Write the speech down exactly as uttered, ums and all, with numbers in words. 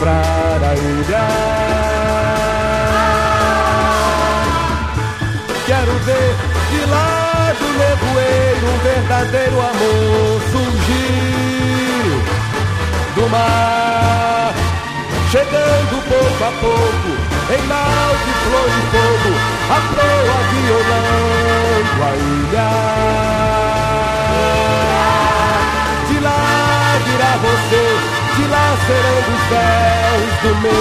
soprar a ilha. Quero ver de lá do nevoeiro um verdadeiro amor surgir do mar, chegando pouco a pouco, em mal de flor e fogo, a proa violando a ilha. De lá virá você, de lá serão os véus do